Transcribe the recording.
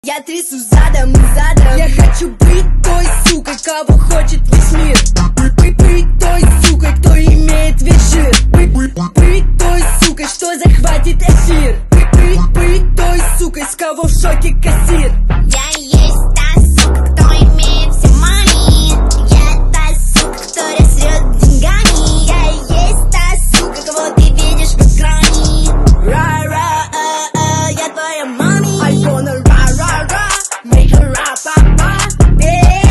Я трясу задом и задом. Я хочу быть той сукой, кого хочет весь мир. Быть той сукой, кто имеет весь жир.